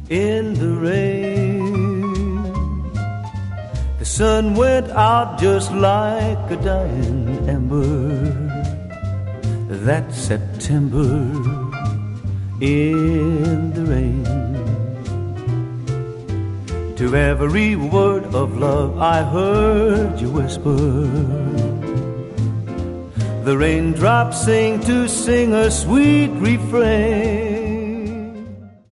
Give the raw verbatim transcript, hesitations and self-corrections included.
in the rain. The sun went out just like a dying ember that September in the rain. To every word of love I heard you whisper, the raindrops sing to sing a sweet refrain.